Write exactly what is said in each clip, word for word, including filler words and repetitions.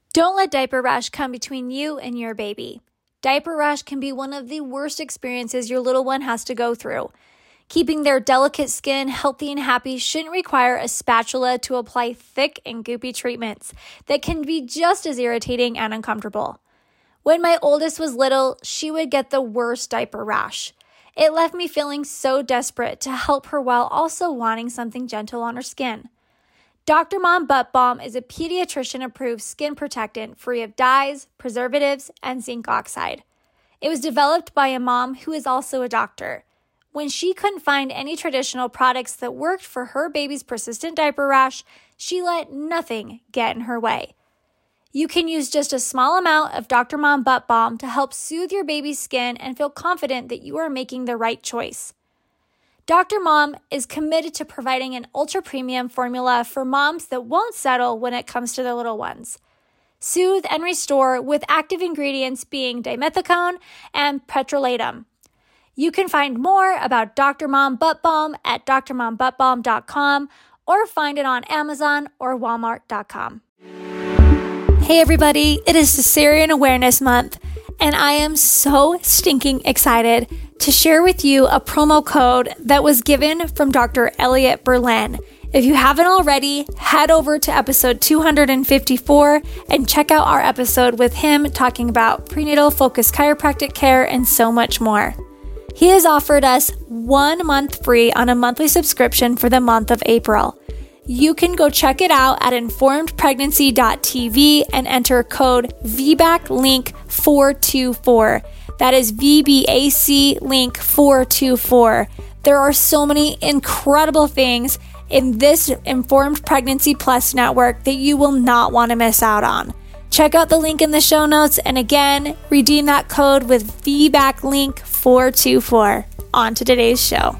Don't let diaper rash come between you and your baby. Diaper rash can be one of the worst experiences your little one has to go through. Keeping their delicate skin healthy and happy shouldn't require a spatula to apply thick and goopy treatments that can be just as irritating and uncomfortable. When my oldest was little, she would get the worst diaper rash. It left me feeling so desperate to help her while also wanting something gentle on her skin. Doctor Mom Butt Balm is a pediatrician-approved skin protectant free of dyes, preservatives, and zinc oxide. It was developed by a mom who is also a doctor. When she couldn't find any traditional products that worked for her baby's persistent diaper rash, she let nothing get in her way. You can use just a small amount of Doctor Mom Butt Balm to help soothe your baby's skin and feel confident that you are making the right choice. Doctor Mom is committed to providing an ultra-premium formula for moms that won't settle when it comes to their little ones. Soothe and restore with active ingredients being dimethicone and petrolatum. You can find more about Doctor Mom Butt Balm at d r mom butt balm dot com or find it on Amazon or walmart dot com. Hey everybody, it is Cesarean Awareness Month, and I am so stinking excited to share with you a promo code that was given from Doctor Elliot Berlin. If you haven't already, head over to episode two hundred fifty-four and check out our episode with him talking about prenatal focused chiropractic care and so much more. He has offered us one month free on a monthly subscription for the month of April. You can go check it out at informed pregnancy dot t v and enter code V B A C link four two four. That is V B A C link four two four. There are so many incredible things in this Informed Pregnancy Plus network that you will not want to miss out on. Check out the link in the show notes, and again, redeem that code with V B A C link four two four. On to today's show.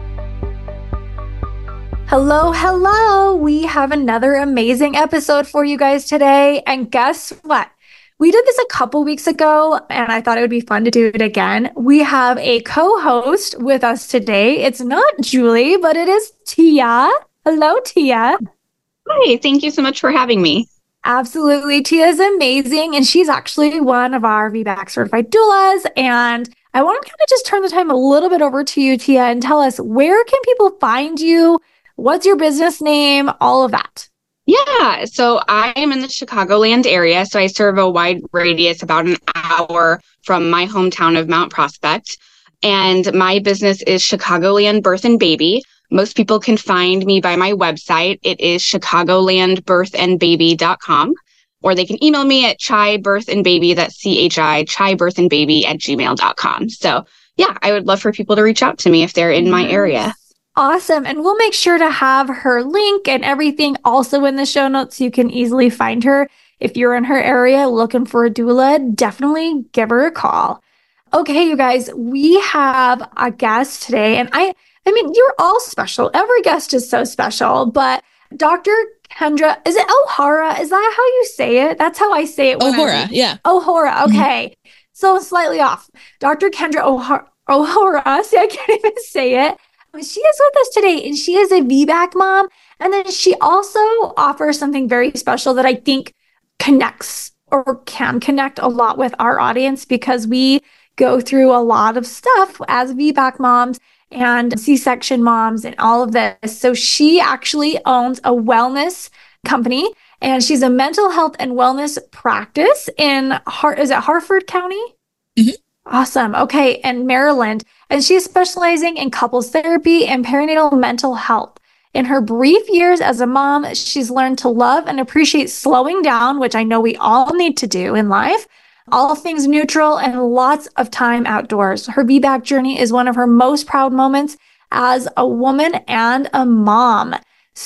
Hello, hello. We have another amazing episode for you guys today. And guess what? We did this a couple weeks ago, and I thought it would be fun to do it again. We have a co-host with us today. It's not Julie, but it is Tia. Hello, Tia. Hi, thank you so much for having me. Absolutely. Tia is amazing, and she's actually one of our V B A C certified doulas. And I want to kind of just turn the time a little bit over to you, Tia, and tell us, where can people find you? What's your business name? All of that. Yeah, so I am in the Chicagoland area, so I serve a wide radius, about an hour from my hometown of Mount Prospect. And my business is Chicagoland Birth and Baby. Most people can find me by my website. It is chicagoland birth and baby dot com. Or they can email me at chibirthandbaby, that's C H I, chibirthandbaby at gmail dot com. So yeah, I would love for people to reach out to me if they're in my area. Awesome. And we'll make sure to have her link and everything also in the show notes so you can easily find her. If you're in her area looking for a doula, definitely give her a call. Okay, you guys, we have a guest today. And I, I mean, you're all special. Every guest is so special. But Doctor Kendra, is it O'Hara? Is that how you say it? That's how I say it. O'Hara, yeah. O'Hara, okay. Mm-hmm. So slightly off. Doctor Kendra O'Hara, O'Hara, see, I can't even say it. She is with us today, and she is a V B A C mom. And then she also offers something very special that I think connects or can connect a lot with our audience, because we go through a lot of stuff as V B A C moms and C-section moms and all of this. So she actually owns a wellness company, and she's a mental health and wellness practice in, Har- is it Harford County? Mm-hmm. Awesome. Okay. And Maryland. And she's specializing in couples therapy and perinatal mental health. In her brief years as a mom, she's learned to love and appreciate slowing down, which I know we all need to do in life, all things neutral, and lots of time outdoors. Her V B A C journey is one of her most proud moments as a woman and a mom.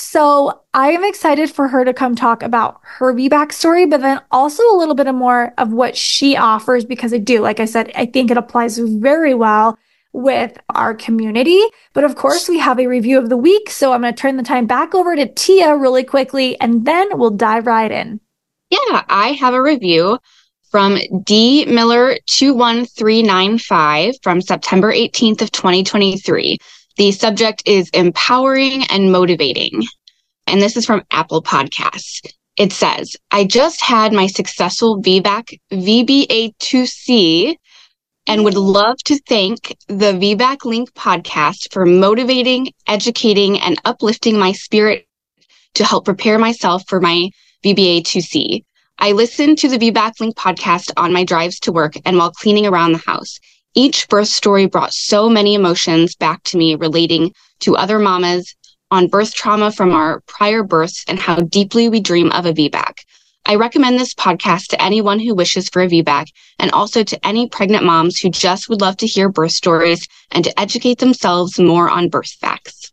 So I am excited for her to come talk about her V B A C story, but then also a little bit more of what she offers, because I do, like I said, I think it applies very well with our community. But of course, we have a review of the week. So I'm going to turn the time back over to Tia really quickly, and then we'll dive right in. Yeah, I have a review from D Miller two one three nine five from September eighteenth of twenty twenty-three. The subject is empowering and motivating. And this is from Apple Podcasts. It says, I just had my successful V BAC V B A two C and would love to thank the V BAC Link podcast for motivating, educating, and uplifting my spirit to help prepare myself for my V B A two C. I listen to the V BAC Link podcast on my drives to work and while cleaning around the house. Each birth story brought so many emotions back to me relating to other mamas on birth trauma from our prior births and how deeply we dream of a V BAC. I recommend this podcast to anyone who wishes for a V BAC and also to any pregnant moms who just would love to hear birth stories and to educate themselves more on birth facts.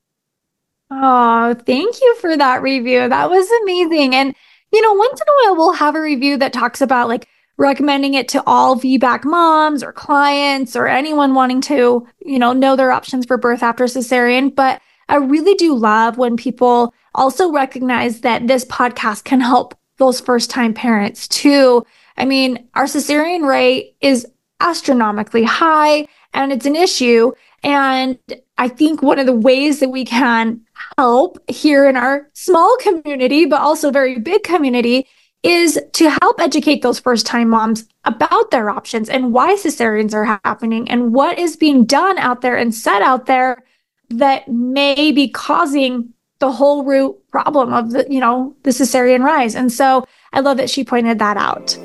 Oh, thank you for that review. That was amazing. And, you know, once in a while, we'll have a review that talks about like recommending it to all V BAC moms or clients or anyone wanting to, you know, know their options for birth after cesarean. But I really do love when people also recognize that this podcast can help those first-time parents too. I mean, our cesarean rate is astronomically high and it's an issue. And I think one of the ways that we can help here in our small community, but also very big community, is to help educate those first-time moms about their options and why cesareans are happening and what is being done out there and said out there that may be causing the whole root problem of the, you know, the cesarean rise. And so I love that she pointed that out.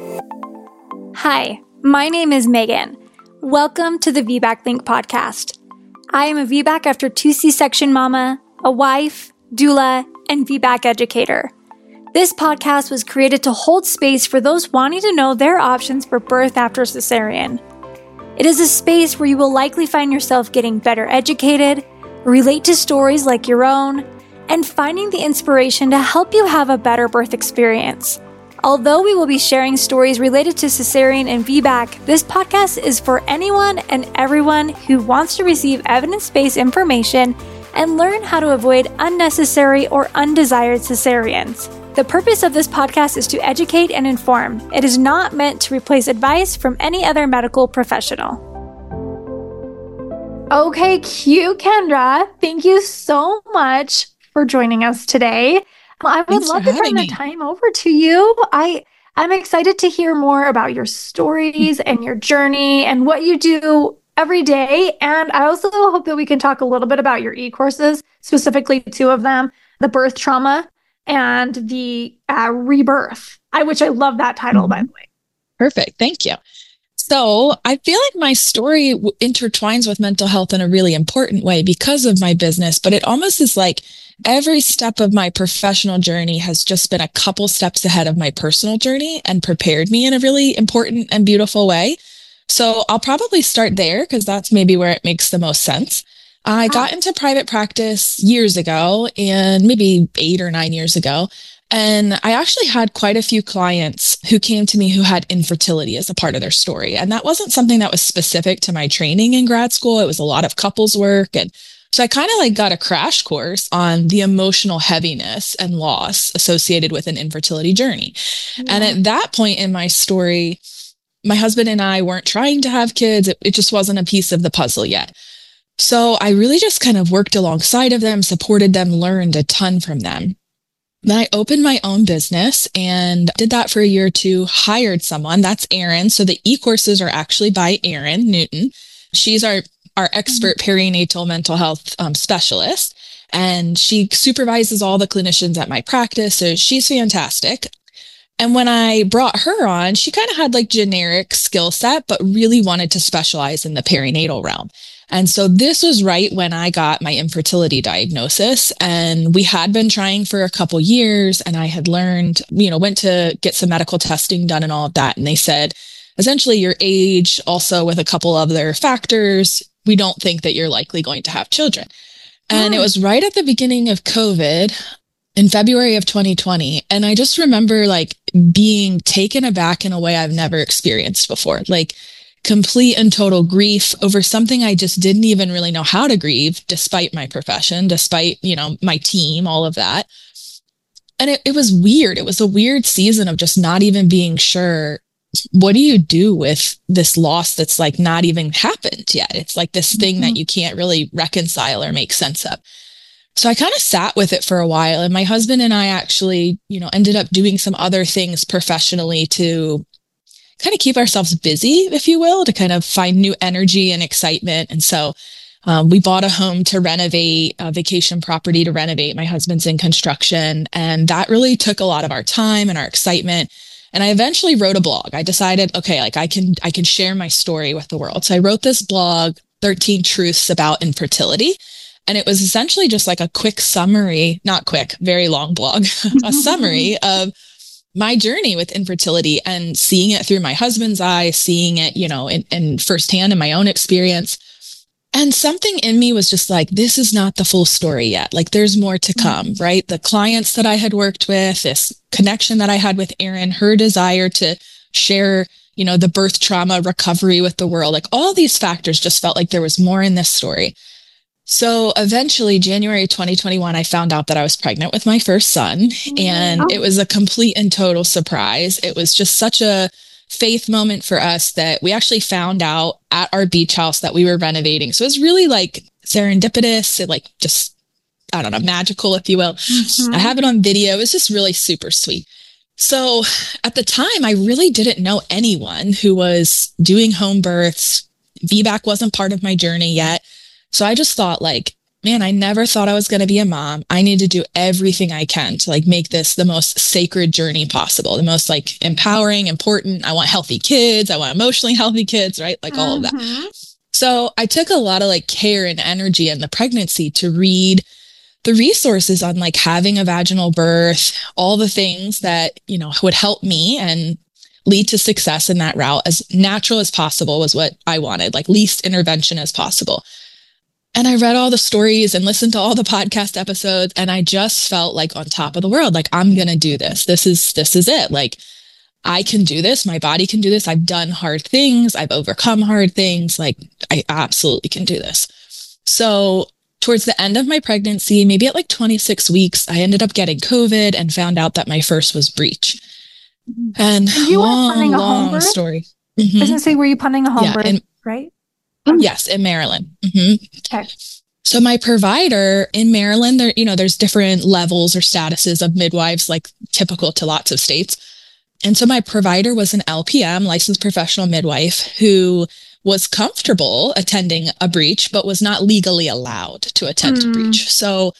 Hi, my name is Megan. Welcome to the V BAC Link podcast. I am a V BAC after two C-section mama, a wife, doula, and V BAC educator. This podcast was created to hold space for those wanting to know their options for birth after cesarean. It is a space where you will likely find yourself getting better educated, relate to stories like your own, and finding the inspiration to help you have a better birth experience. Although we will be sharing stories related to cesarean and V BAC, this podcast is for anyone and everyone who wants to receive evidence-based information and learn how to avoid unnecessary or undesired cesareans. The purpose of this podcast is to educate and inform. It is not meant to replace advice from any other medical professional. Okay, cute, Kendra. Thank you so much for joining us today. I would Thanks love to turn the time over to you. I, I'm excited to hear more about your stories and your journey and what you do every day. And I also hope that we can talk a little bit about your e-courses, specifically two of them, the birth trauma and the uh, rebirth, I, which I love that title, mm-hmm. by the way. Perfect. Thank you. So I feel like my story w- intertwines with mental health in a really important way because of my business, but it almost is like every step of my professional journey has just been a couple steps ahead of my personal journey and prepared me in a really important and beautiful way. So I'll probably start there because that's maybe where it makes the most sense. I got into private practice years ago, and maybe eight or nine years ago. And I actually had quite a few clients who came to me who had infertility as a part of their story. And that wasn't something that was specific to my training in grad school. It was a lot of couples work. And so I kind of like got a crash course on the emotional heaviness and loss associated with an infertility journey. Yeah. And at that point in my story, my husband and I weren't trying to have kids. It, it just wasn't a piece of the puzzle yet. So I really just kind of worked alongside of them, supported them, learned a ton from them. Then I opened my own business and did that for a year or two, hired someone. That's Erin. So the e-courses are actually by Erin Newton. She's our, our expert perinatal mental health um, specialist, and she supervises all the clinicians at my practice. So she's fantastic. And when I brought her on, she kind of had like generic skill set, but really wanted to specialize in the perinatal realm. And so this was right when I got my infertility diagnosis, and we had been trying for a couple years, and I had learned, you know, went to get some medical testing done and all of that. And they said, essentially your age, also with a couple other factors, we don't think that you're likely going to have children. And oh. It was right at the beginning of COVID in February of twenty twenty. And I just remember like being taken aback in a way I've never experienced before. Like, complete and total grief over something I just didn't even really know how to grieve, despite my profession, despite, you know, my team, all of that. And it, it was weird. It was a weird season of just not even being sure, what do you do with this loss that's like not even happened yet? It's like this thing mm-hmm. that you can't really reconcile or make sense of. So I kind of sat with it for a while, and my husband and I actually, you know, ended up doing some other things professionally to kind of keep ourselves busy, if you will, to kind of find new energy and excitement. And so um, we bought a home to renovate, a vacation property to renovate. My husband's in construction, and that really took a lot of our time and our excitement. And I eventually wrote a blog. I decided, okay, like I can, I can share my story with the world. So I wrote this blog, thirteen Truths About Infertility. And it was essentially just like a quick summary, not quick, very long blog, a summary of my journey with infertility and seeing it through my husband's eyes, seeing it, you know, in, in firsthand in my own experience. And something in me was just like, this is not the full story yet. Like there's more to come, right? The clients that I had worked with, this connection that I had with Erin, her desire to share, you know, the birth trauma recovery with the world, like all these factors just felt like there was more in this story. So eventually, January twenty twenty-one, I found out that I was pregnant with my first son, and Oh. it was a complete and total surprise. It was just such a faith moment for us that we actually found out at our beach house that we were renovating. So it was really like serendipitous, it like just, I don't know, magical, if you will. Mhm. I have it on video. It was just really super sweet. So at the time, I really didn't know anyone who was doing home births. V BAC wasn't part of my journey yet. So I just thought like, man, I never thought I was going to be a mom. I need to do everything I can to like make this the most sacred journey possible, the most like empowering, important. I want healthy kids. I want emotionally healthy kids, right? Like all of that. Mhm. So I took a lot of like care and energy in the pregnancy to read the resources on like having a vaginal birth, all the things that, you know, would help me and lead to success in that route as natural as possible was what I wanted, like least intervention as possible. And I read all the stories and listened to all the podcast episodes, and I just felt like on top of the world, like I'm going to do this. This is, this is it. Like I can do this. My body can do this. I've done hard things. I've overcome hard things. Like I absolutely can do this. So towards the end of my pregnancy, maybe at like twenty-six weeks, I ended up getting COVID and found out that my first was breech. And, And you were long, planning a home long birth? story. I Mhm. was gonna say, were you planning a home Yeah, birth, in- right? Yes, in Maryland. Mhm. Okay. So my provider in Maryland, there, you know, there's different levels or statuses of midwives, like typical to lots of states. And so my provider was an L P M, licensed professional midwife, who was comfortable attending a breech, but was not legally allowed to attend Mm. a breech. So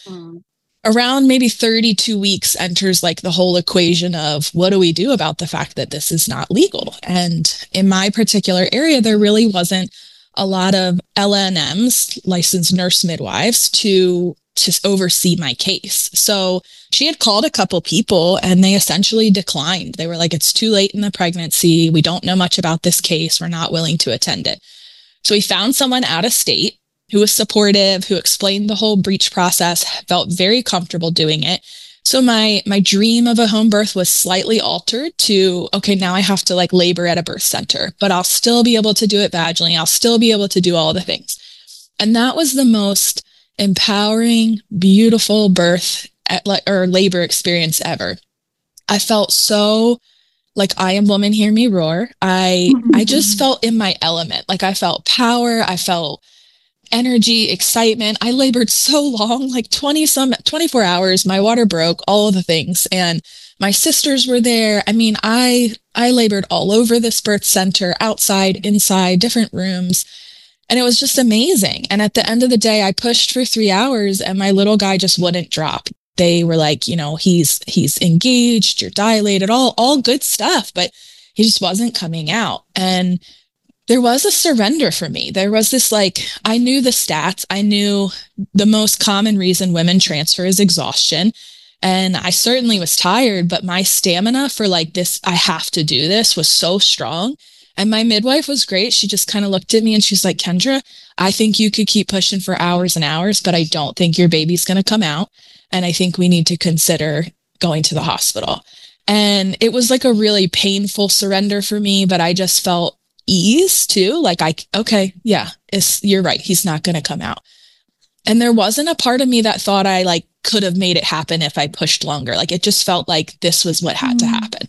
around maybe thirty-two weeks enters like the whole equation of what do we do about the fact that this is not legal? And in my particular area, there really wasn't a lot of L N Ms, licensed nurse midwives, to to oversee my case. So she had called a couple people and they essentially declined. They were like, it's too late in the pregnancy. We don't know much about this case. We're not willing to attend it. So we found someone out of state who was supportive, who explained the whole breech process, felt very comfortable doing it. So my my dream of a home birth was slightly altered to, okay, now I have to like labor at a birth center, but I'll still be able to do it vaginally. I'll still be able to do all the things. And that was the most empowering, beautiful birth at, like, or labor experience ever. I felt so like I am woman, hear me roar. I I just felt in my element. Like I felt power. I felt energy, excitement. I labored so long, like twenty some, twenty-four hours. My water broke, all of the things. And my sisters were there. I mean, I, I labored all over this birth center, outside, inside, different rooms. And it was just amazing. And at the end of the day, I pushed for three hours and my little guy just wouldn't drop. They were like, you know, he's, he's engaged, you're dilated, all, all good stuff, but he just wasn't coming out. And there was a surrender for me. There was this like, I knew the stats. I knew the most common reason women transfer is exhaustion. And I certainly was tired, but my stamina for like this, I have to do this, was so strong. And my midwife was great. She just kind of looked at me and she's like, Kendra, I think you could keep pushing for hours and hours, but I don't think your baby's going to come out. And I think we need to consider going to the hospital. And it was like a really painful surrender for me, but I just felt ease too. Like I, okay, yeah, it's, you're right. He's not going to come out. And there wasn't a part of me that thought I like could have made it happen if I pushed longer. Like it just felt like this was what had mm. to happen.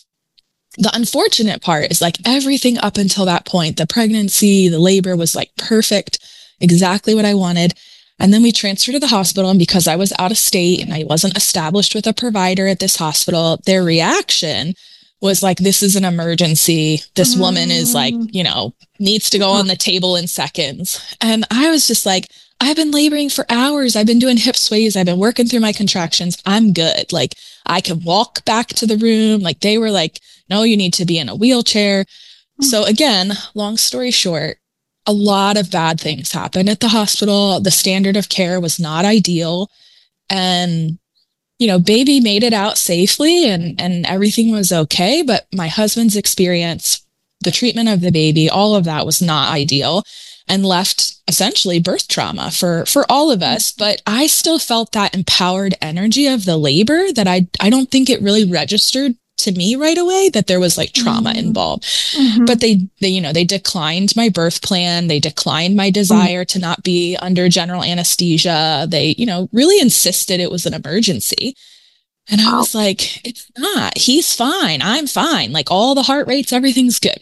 The unfortunate part is like everything up until that point, the pregnancy, the labor was like perfect, exactly what I wanted. And then we transferred to the hospital. And because I was out of state and I wasn't established with a provider at this hospital, their reaction was like, this is an emergency. This woman is like, you know, needs to go on the table in seconds. And I was just like, I've been laboring for hours. I've been doing hip sways. I've been working through my contractions. I'm good. Like, I can walk back to the room. Like, they were like, no, you need to be in a wheelchair. So again, long story short, a lot of bad things happened at the hospital. The standard of care was not ideal. And, you know, baby made it out safely and, and everything was okay. But my husband's experience, the treatment of the baby, all of that was not ideal and left essentially birth trauma for, for all of us. But I still felt that empowered energy of the labor that I, I don't think it really registered to me right away that there was like trauma mm-hmm. involved. Mm-hmm. But they, they, you know, they declined my birth plan. They declined my desire mm-hmm. to not be under general anesthesia. They, you know, really insisted it was an emergency. And I was like, it's not. He's fine. I'm fine. Like, all the heart rates, everything's good.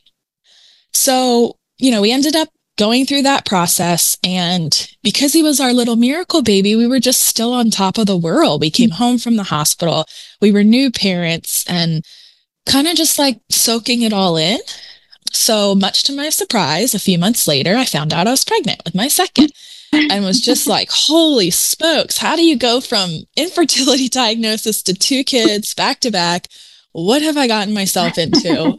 So, you know, we ended up going through that process. And because he was our little miracle baby, we were just still on top of the world. We came home from the hospital. We were new parents and kind of just like soaking it all in. So much to my surprise, a few months later, I found out I was pregnant with my second and was just like, holy smokes, how do you go from infertility diagnosis to two kids back to back? What have I gotten myself into?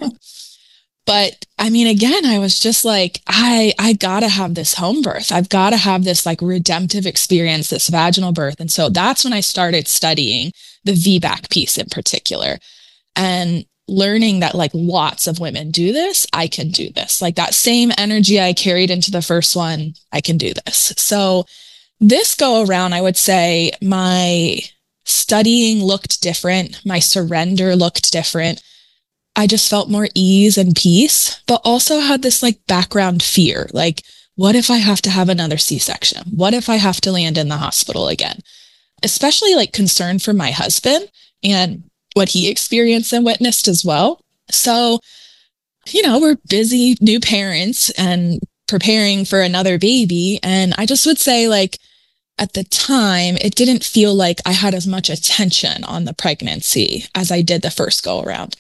But I mean, again, I was just like, I, I gotta have this home birth. I've gotta have this like redemptive experience, this vaginal birth. And so that's when I started studying the V BAC piece in particular and learning that like lots of women do this. I can do this. Like that same energy I carried into the first one, I can do this. So this go around, I would say my studying looked different. My surrender looked different. I just felt more ease and peace, but also had this like background fear. Like, what if I have to have another C-section? What if I have to land in the hospital again? Especially like concern for my husband and what he experienced and witnessed as well. So, you know, we're busy new parents and preparing for another baby. And I just would say like, at the time, it didn't feel like I had as much attention on the pregnancy as I did the first go around.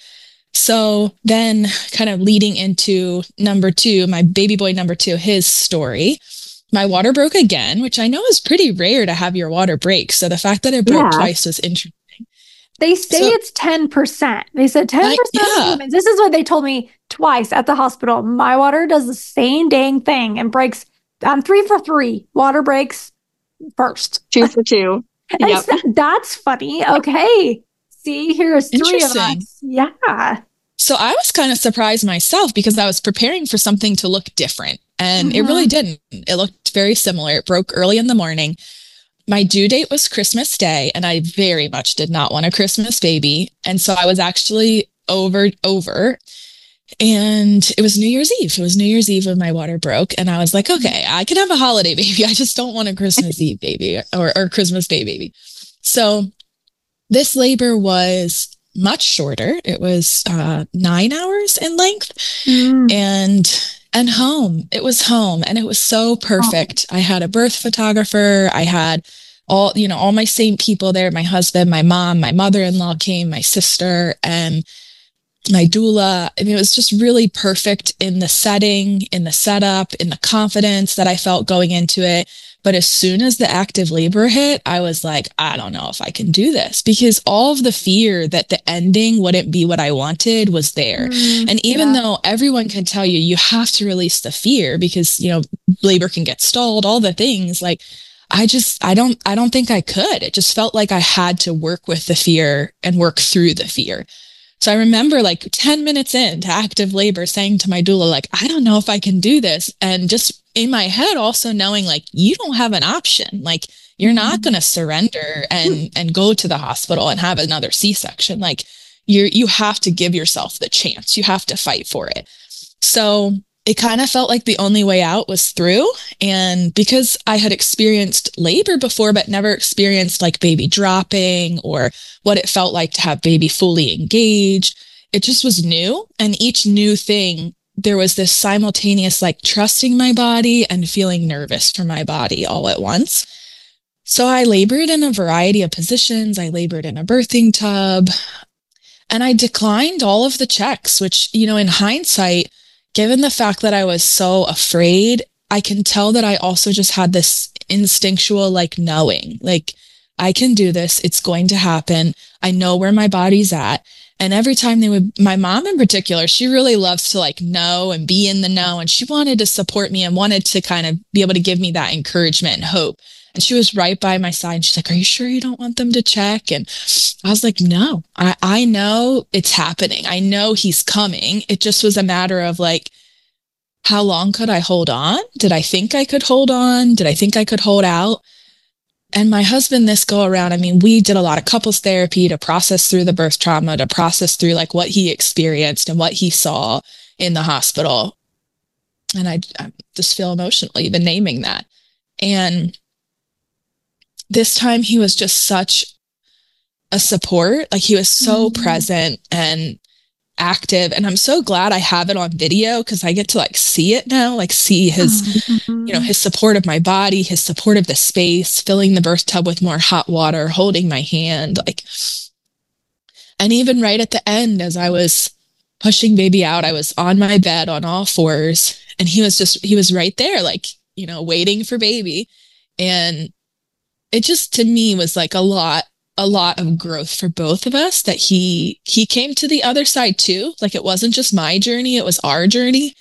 So then kind of leading into number two, my baby boy number two, his story, my water broke again, which I know is pretty rare to have your water break. So the fact that it broke yeah. twice was interesting. They say so, it's ten percent. They said ten percent I, yeah. of humans. This is what they told me twice at the hospital. My water does the same dang thing and breaks. I'm three for three. Water breaks first. Two for two. Yep. Said, that's funny. Okay. See, here's three of us. Yeah. So I was kind of surprised myself because I was preparing for something to look different and mm-hmm. it really didn't. It looked very similar. It broke early in the morning. My due date was Christmas Day and I very much did not want a Christmas baby. And so I was actually over, over and it was New Year's Eve. It was New Year's Eve when my water broke and I was like, okay, I can have a holiday baby. I just don't want a Christmas Eve baby or, or Christmas Day baby. So this labor was much shorter. It was uh, nine hours in length mm. and and home. It was home and it was so perfect. Oh. I had a birth photographer. I had all, you know, all my same people there. My husband, my mom, my mother-in-law came, my sister, and my doula. I mean, it was just really perfect in the setting, in the setup, in the confidence that I felt going into it. But as soon as the active labor hit, I was like, I don't know if I can do this because all of the fear that the ending wouldn't be what I wanted was there. Mm, and even yeah. though everyone can tell you, you have to release the fear because, you know, labor can get stalled, all the things like, I just, I don't, I don't think I could. It just felt like I had to work with the fear and work through the fear. So I remember like ten minutes into active labor saying to my doula, like, I don't know if I can do this. And just in my head, also knowing like, you don't have an option. Like, you're not going to surrender and, and go to the hospital and have another C-section. Like you you have to give yourself the chance. You have to fight for it. So it kind of felt like the only way out was through. And because I had experienced labor before, but never experienced like baby dropping or what it felt like to have baby fully engaged, it just was new. And each new thing, there was this simultaneous like trusting my body and feeling nervous for my body all at once. So I labored in a variety of positions. I labored in a birthing tub and I declined all of the checks, which, you know, in hindsight, given the fact that I was so afraid, I can tell that I also just had this instinctual, like, knowing, like, I can do this. It's going to happen. I know where my body's at. And every time they would, my mom in particular, she really loves to like know and be in the know. And she wanted to support me and wanted to kind of be able to give me that encouragement and hope. And she was right by my side. And she's like, are you sure you don't want them to check? And I was like, no, I, I know it's happening. I know he's coming. It just was a matter of like, how long could I hold on? Did I think I could hold on? Did I think I could hold out? And my husband, this go around, I mean, we did a lot of couples therapy to process through the birth trauma, to process through like what he experienced and what he saw in the hospital. And I, I just feel emotional even naming that. And this time he was just such a support. Like he was so mm-hmm. present and active. And I'm so glad I have it on video because I get to like see it now, like see his, mm-hmm. you know, his support of my body, his support of the space, filling the birth tub with more hot water, holding my hand, like, and even right at the end, as I was pushing baby out, I was on my bed on all fours and he was just, he was right there, like, you know, waiting for baby. And it just, to me, was like a lot a lot of growth for both of us, that he he came to the other side too. Like it wasn't just my journey, it was our journey.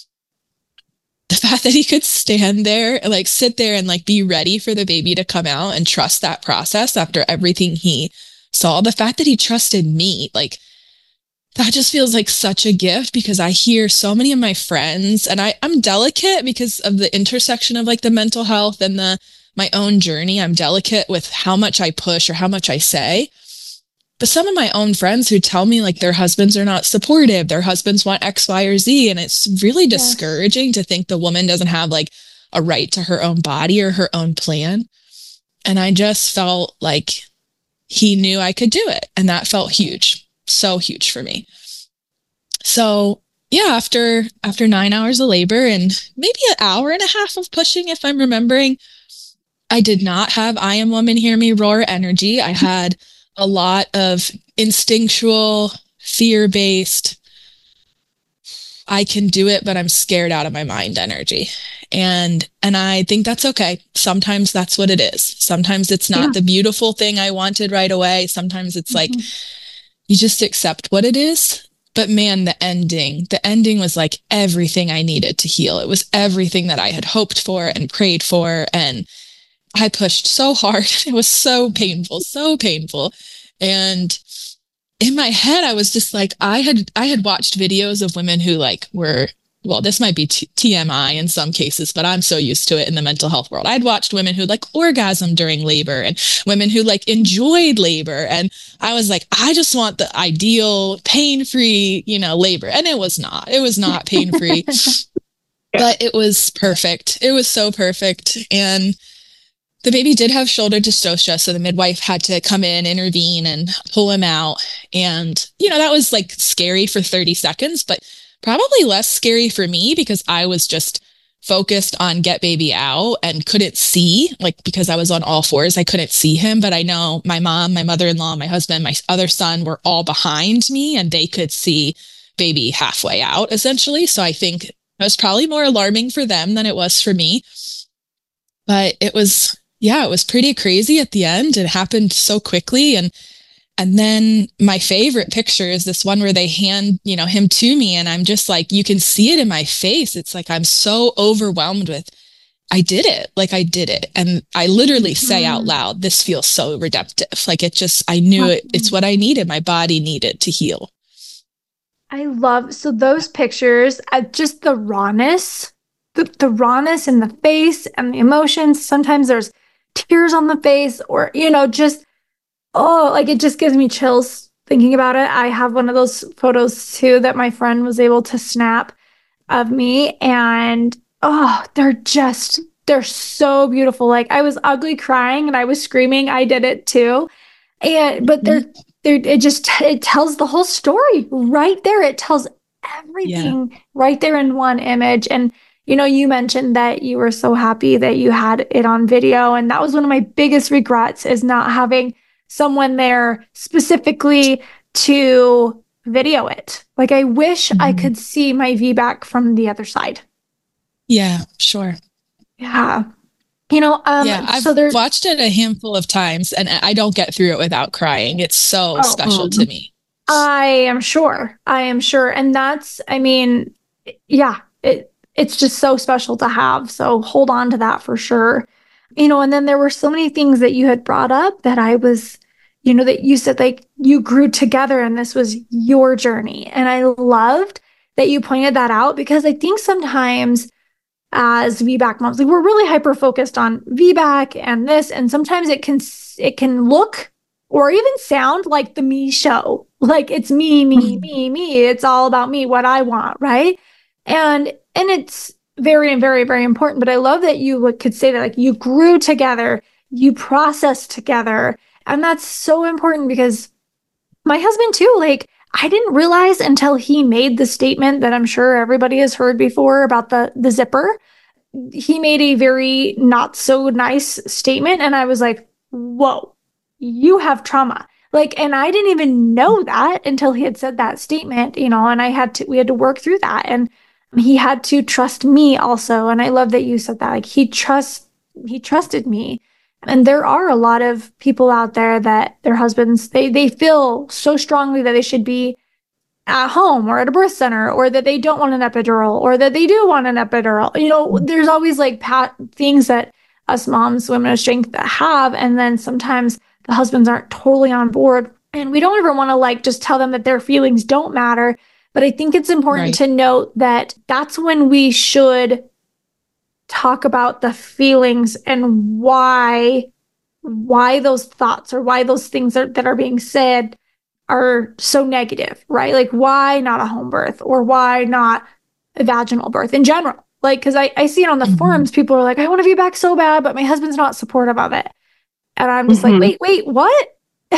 The fact that he could stand there and like sit there and like be ready for the baby to come out and trust that process after everything he saw, the fact that he trusted me, like that just feels like such a gift, because I hear so many of my friends, and I, I'm delicate because of the intersection of like the mental health and the my own journey. I'm delicate with how much I push or how much I say. But some of my own friends who tell me like their husbands are not supportive, their husbands want X, Y, or Z. And it's really discouraging yes. to think the woman doesn't have like a right to her own body or her own plan. And I just felt like he knew I could do it. And that felt huge, so huge for me. So yeah, after, after nine hours of labor and maybe an hour and a half of pushing, if I'm remembering, I did not have I Am Woman Hear Me Roar energy. I had a lot of instinctual, fear-based, I can do it, but I'm scared out of my mind energy. And and I think that's okay. Sometimes that's what it is. Sometimes it's not yeah. the beautiful thing I wanted right away. Sometimes it's mm-hmm. like, you just accept what it is. But man, the ending, the ending was like everything I needed to heal. It was everything that I had hoped for and prayed for. And I pushed so hard. It was so painful, so painful. And in my head, I was just like, I had, I had watched videos of women who like were, well, this might be t- TMI in some cases, but I'm so used to it in the mental health world. I'd watched women who like orgasm during labor and women who like enjoyed labor. And I was like, I just want the ideal pain-free, you know, labor. And it was not, it was not pain-free, but it was perfect. It was so perfect. And the baby did have shoulder dystocia, so the midwife had to come in, intervene, and pull him out. And, you know, that was like scary for thirty seconds, but probably less scary for me because I was just focused on get baby out and couldn't see, like because I was on all fours, I couldn't see him. But I know my mom, my mother-in-law, my husband, my other son were all behind me and they could see baby halfway out, essentially. So I think it was probably more alarming for them than it was for me. But it was... yeah, it was pretty crazy at the end. It happened so quickly. And and then my favorite picture is this one where they hand, you know, him to me. And I'm just like, you can see it in my face. It's like, I'm so overwhelmed with, I did it. Like I did it. And I literally say out loud, this feels so redemptive. Like it just, I knew it. It's what I needed. My body needed to heal. I love, so those pictures, uh, just the rawness, the, the rawness in the face and the emotions. Sometimes there's tears on the face or, you know, just, oh, like it just gives me chills thinking about it. I have one of those photos too that my friend was able to snap of me. And oh, they're just, they're so beautiful. Like I was ugly crying and I was screaming. I did it too. And, but they're, they're, it just, it tells the whole story right there. It tells everything yeah. right there in one image. And you know, you mentioned that you were so happy that you had it on video. And that was one of my biggest regrets, is not having someone there specifically to video it. Like, I wish mm-hmm. I could see my V BAC from the other side. Yeah, sure. Yeah. You know, um, yeah, I've so there's, watched it a handful of times and I don't get through it without crying. It's so oh, special um, to me. I am sure. I am sure. And that's, I mean, yeah, it, it's just so special to have. So hold on to that for sure. You know, and then there were so many things that you had brought up that I was, you know, that you said like you grew together and this was your journey. And I loved that you pointed that out, because I think sometimes as V BAC moms, like, we're really hyper focused on V BAC and this, and sometimes it can it can look or even sound like the me show, like it's me, me, me, me. It's all about me, what I want, right? And and it's very, very, very important. But I love that you could say that, like, you grew together, you processed together, and that's so important, because my husband too, like, I didn't realize until he made the statement that I'm sure everybody has heard before about the, the zipper. He made a very not so nice statement. And I was like, whoa, you have trauma. Like, and I didn't even know that until he had said that statement, you know, and I had to, we had to work through that. And he had to trust me also. And I love that you said that, like, he trusts, he trusted me. And there are a lot of people out there that their husbands, they they feel so strongly that they should be at home or at a birth center, or that they don't want an epidural, or that they do want an epidural. You know, there's always like pat things that us moms, women of strength, that have. And then sometimes the husbands aren't totally on board. And we don't ever want to like just tell them that their feelings don't matter. But I think it's important right. to note that that's when we should talk about the feelings and why why those thoughts or why those things are, that are being said are so negative, right? Like, why not a home birth, or why not a vaginal birth in general? Like, because I, I see it on the mm-hmm. forums, people are like, I want to be back so bad, but my husband's not supportive of it. And I'm just mm-hmm. like, wait, wait, what?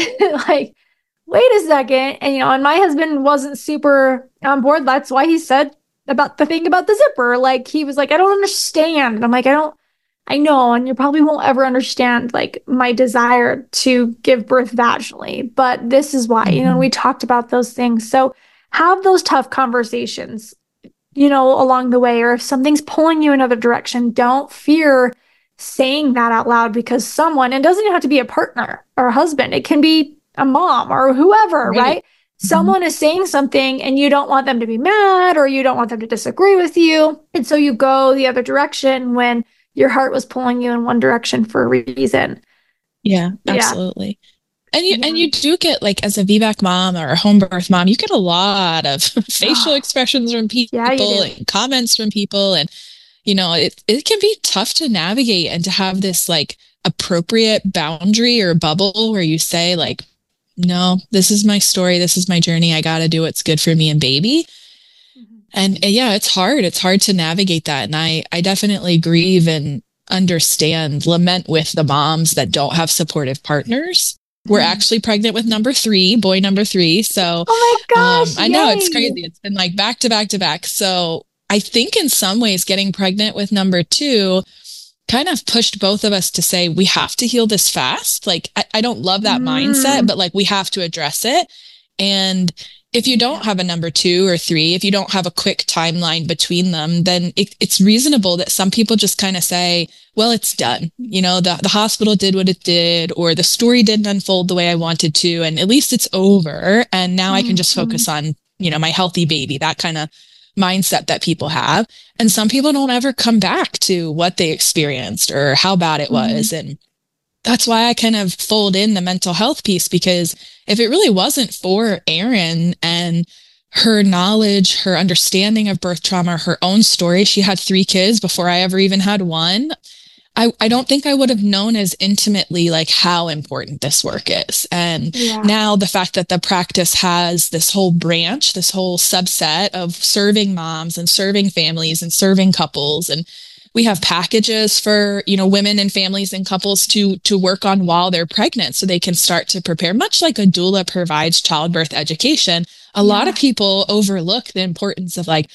Like, wait a second. And, you know, and my husband wasn't super on board. That's why he said about the thing about the zipper. Like, he was like, I don't understand. And I'm like, I don't, I know. And you probably won't ever understand like my desire to give birth vaginally, but this is why, mm-hmm. you know, we talked about those things. So have those tough conversations, you know, along the way, or if something's pulling you another direction, don't fear saying that out loud, because someone, it doesn't even have to be a partner or a husband. It can be a mom or whoever, right? right? Someone is saying something and you don't want them to be mad, or you don't want them to disagree with you. And so you go the other direction when your heart was pulling you in one direction for a reason. Yeah, absolutely. Yeah. And you yeah. and you do get, like, as a V BAC mom or a home birth mom, you get a lot of facial expressions from people yeah, and comments from people. And, you know, it, it can be tough to navigate and to have this like appropriate boundary or bubble where you say like, no, this is my story. This is my journey. I got to do what's good for me and baby. Mm-hmm. And, and yeah, it's hard. It's hard to navigate that. And I, I definitely grieve and understand, lament with the moms that don't have supportive partners. Mm-hmm. We're actually pregnant with number three, boy number three. So oh my gosh, um, I know it's crazy. It's been like back to back to back. So I think in some ways getting pregnant with number two kind of pushed both of us to say, we have to heal this fast. Like, I, I don't love that mm. mindset, but like, we have to address it. And if you don't have a number two or three, if you don't have a quick timeline between them, then it, it's reasonable that some people just kind of say, well, it's done. You know, the, the hospital did what it did, or the story didn't unfold the way I wanted to, and at least it's over. And now mm-hmm. I can just focus on, you know, my healthy baby, that kind of mindset that people have. And some people don't ever come back to what they experienced or how bad it was. Mm-hmm. And that's why I kind of fold in the mental health piece, because if it really wasn't for Erin and her knowledge, her understanding of birth trauma, her own story, she had three kids before I ever even had one. I, I don't think I would have known as intimately like how important this work is. And yeah. now the fact that the practice has this whole branch, this whole subset of serving moms and serving families and serving couples, and we have packages for, you know, women and families and couples to to work on while they're pregnant, so they can start to prepare, much like a doula provides childbirth education. A yeah. lot of people overlook the importance of like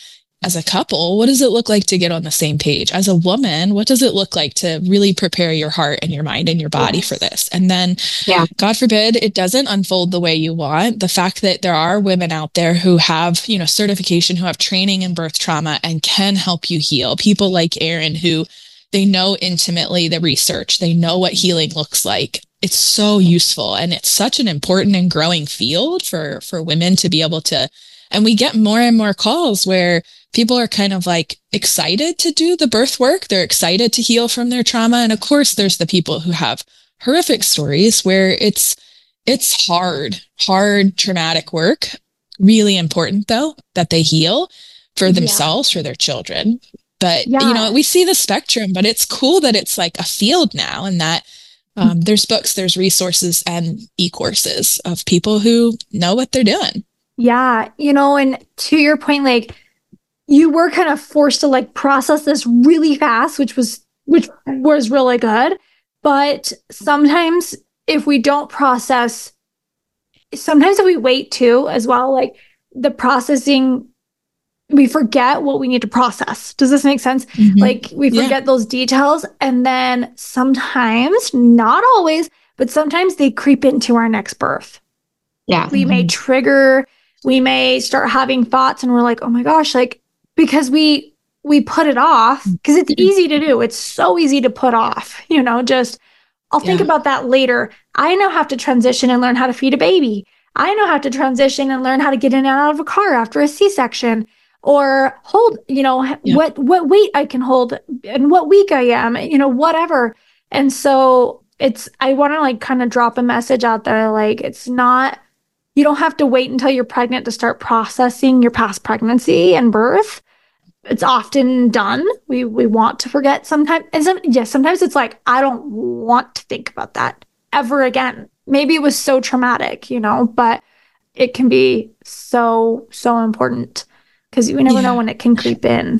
as a couple, what does it look like to get on the same page? As a woman, what does it look like to really prepare your heart and your mind and your body yes. for this? And then, yeah. God forbid, it doesn't unfold the way you want. The fact that there are women out there who have, you know, certification, who have training in birth trauma and can help you heal. People like Erin, who they know intimately the research, they know what healing looks like. It's so useful. And it's such an important and growing field for, for women to be able to. And we get more and more calls where people are kind of like excited to do the birth work. They're excited to heal from their trauma. And of course, there's the people who have horrific stories where it's, it's hard, hard, traumatic work. Really important though, that they heal for themselves, yeah. for their children. But, yeah. you know, we see the spectrum, but it's cool that it's like a field now, and that um, there's books, there's resources and e-courses of people who know what they're doing. Yeah. You know, and to your point, like you were kind of forced to like process this really fast, which was, which was really good. But sometimes if we don't process, sometimes if we wait too as well, like the processing, we forget what we need to process. Does this make sense? Mm-hmm. Like we forget yeah. those details. And then sometimes, not always, but sometimes they creep into our next birth. Yeah. We mm-hmm. may trigger, we may start having thoughts and we're like, oh my gosh, like, because we, we put it off because it's easy to do. It's so easy to put off, you know, just, I'll yeah. think about that later. I now have to transition and learn how to feed a baby. I know how to transition and learn how to get in and out of a car after a C-section. Or hold, you know, yeah. what, what weight I can hold and what week I am, you know, whatever. And so it's, I want to like kind of drop a message out there. Like, it's not, you don't have to wait until you're pregnant to start processing your past pregnancy and birth. It's often done. We, we want to forget sometimes. And some, yes, sometimes it's like, I don't want to think about that ever again. Maybe it was so traumatic, you know, but it can be so, so important. Because you never yeah. know when it can creep in.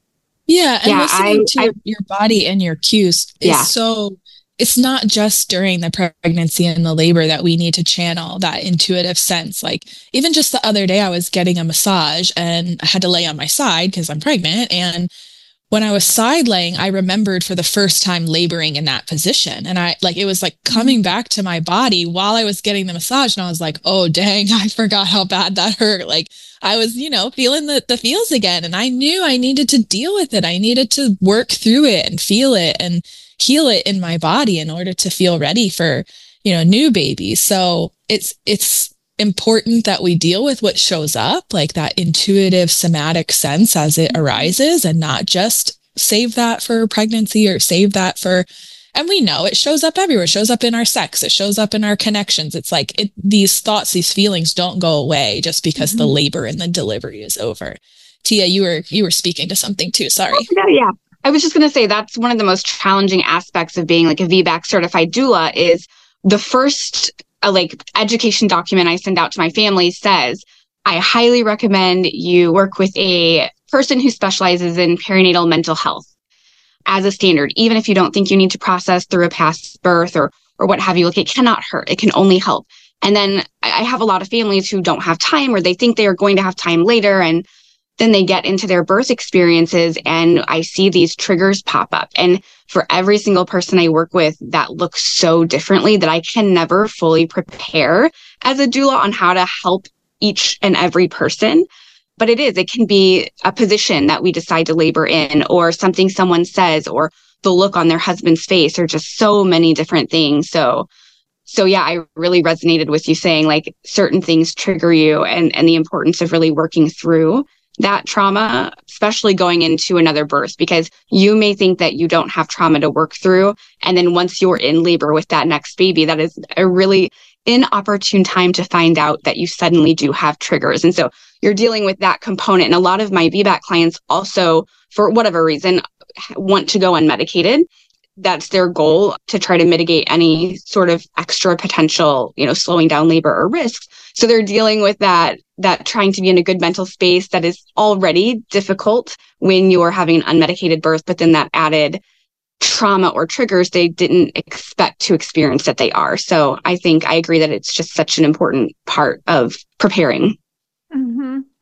Yeah. And yeah, listening I, to I, your body and your cues is yeah. so, it's not just during the pregnancy and the labor that we need to channel that intuitive sense. Like even just the other day, I was getting a massage and I had to lay on my side because I'm pregnant. And when I was side laying, I remembered for the first time laboring in that position. And I like, it was like coming back to my body while I was getting the massage. And I was like, oh, dang, I forgot how bad that hurt. Like I was, you know, feeling the, the feels again. And I knew I needed to deal with it. I needed to work through it and feel it and heal it in my body in order to feel ready for, you know, new babies. So it's, it's, important that we deal with what shows up, like that intuitive somatic sense as it arises, and not just save that for pregnancy or save that for, and we know it shows up everywhere. It shows up in our sex. It shows up in our connections. It's like it, these thoughts, these feelings don't go away just because mm-hmm. the labor and the delivery is over. Tia, you were, you were speaking to something too. Sorry. Oh, yeah, yeah. I was just going to say that's one of the most challenging aspects of being like a V BAC certified doula is the first a like education document I send out to my family says, I highly recommend you work with a person who specializes in perinatal mental health as a standard, even if you don't think you need to process through a past birth or, or what have you. Like it cannot hurt. It can only help. And then I have a lot of families who don't have time or they think they are going to have time later. And then they get into their birth experiences and I see these triggers pop up. And for every single person I work with, that looks so differently that I can never fully prepare as a doula on how to help each and every person. But it is, it can be a position that we decide to labor in, or something someone says, or the look on their husband's face, or just so many different things. So, so yeah, I really resonated with you saying like certain things trigger you, and, and the importance of really working through that trauma, especially going into another birth, because you may think that you don't have trauma to work through. And then once you're in labor with that next baby, that is a really inopportune time to find out that you suddenly do have triggers. And so you're dealing with that component. And a lot of my V BAC clients also, for whatever reason, want to go unmedicated. That's their goal, to try to mitigate any sort of extra potential, you know, slowing down labor or risks. So they're dealing with that, that trying to be in a good mental space that is already difficult when you're having an unmedicated birth, but then that added trauma or triggers they didn't expect to experience that they are. So I think I agree that it's just such an important part of preparing. Mm-hmm.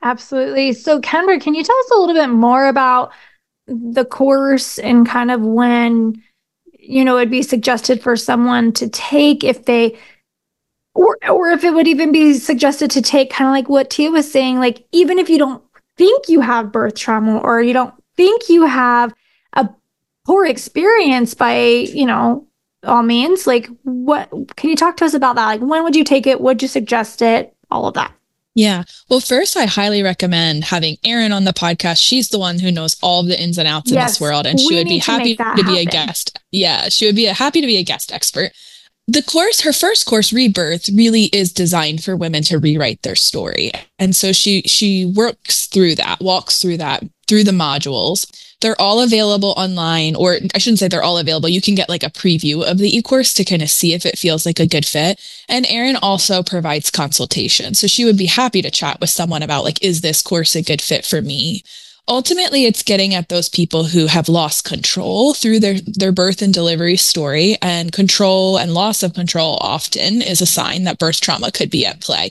Absolutely. So Kendra, can you tell us a little bit more about the course and kind of when, you know, it'd be suggested for someone to take if they, or, or if it would even be suggested to take, kind of like what Tia was saying, like, even if you don't think you have birth trauma or you don't think you have a poor experience by, you know, all means, like, what, can you talk to us about that? Like, when would you take it? Would you suggest it? All of that. Yeah. Well, first, I highly recommend having Erin on the podcast. She's the one who knows all the ins and outs yes, in this world, and she would be happy to, to be a guest. Yeah, she would be a, happy to be a guest expert. The course, her first course, Rebirth, really is designed for women to rewrite their story. And so she she works through that, walks through that, through the modules. They're all available online, or I shouldn't say they're all available. You can get like a preview of the e-course to kind of see if it feels like a good fit. And Erin also provides consultation. So she would be happy to chat with someone about like, is this course a good fit for me? Ultimately, it's getting at those people who have lost control through their, their birth and delivery story, and control and loss of control often is a sign that birth trauma could be at play.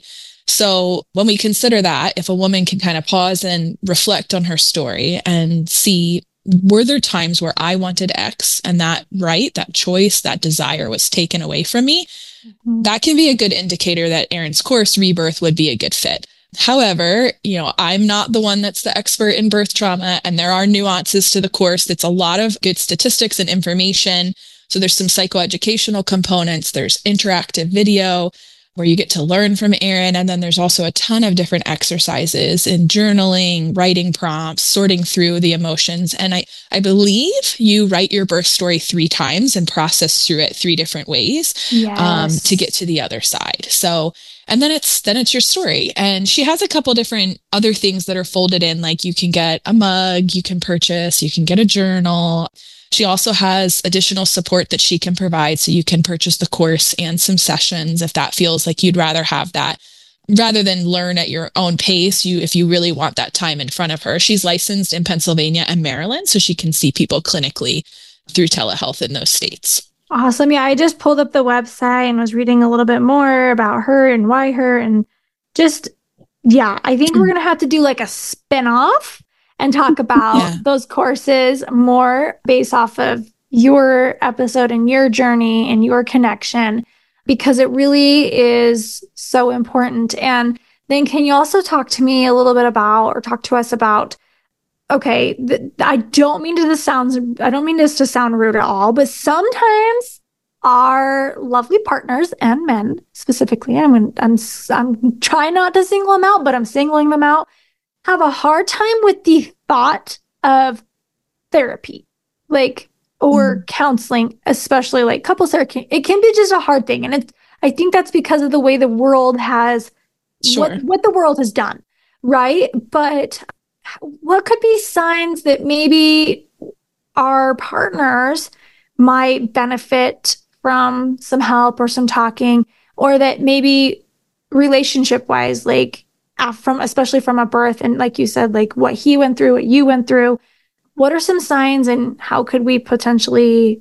So when we consider that, if a woman can kind of pause and reflect on her story and see, were there times where I wanted X and that right, that choice, that desire was taken away from me? Mm-hmm. That can be a good indicator that Erin's course, Rebirth, would be a good fit. However, you know, I'm not the one that's the expert in birth trauma, and there are nuances to the course. It's a lot of good statistics and information. So there's some psychoeducational components. There's interactive video where you get to learn from Erin. And then there's also a ton of different exercises in journaling, writing prompts, sorting through the emotions. And I, I believe you write your birth story three times and process through it three different ways yes. um, to get to the other side. So And then it's then it's your story. And she has a couple different other things that are folded in, like you can get a mug, you can purchase, you can get a journal. She also has additional support that she can provide. So you can purchase the course and some sessions if that feels like you'd rather have that. Rather than learn at your own pace, you if you really want that time in front of her. She's licensed in Pennsylvania and Maryland, so she can see people clinically through telehealth in those states. Awesome. Yeah, I just pulled up the website and was reading a little bit more about her and why her, and just, yeah, I think we're going to have to do like a spinoff and talk about yeah. those courses more based off of your episode and your journey and your connection, because it really is so important. And then can you also talk to me a little bit about, or talk to us about, okay, th- I don't mean to this sounds, I don't mean this to sound rude at all, but sometimes our lovely partners and men specifically, I'm, I'm, I'm trying not to single them out, but I'm singling them out, have a hard time with the thought of therapy, like, or mm. counseling, especially like couples therapy. It can be just a hard thing. And it's, I think that's because of the way the world has, sure. what, what the world has done. Right. But what could be signs that maybe our partners might benefit from some help or some talking, or that maybe relationship wise, like from, especially from a birth, and like you said, like what he went through, what you went through, what are some signs and how could we potentially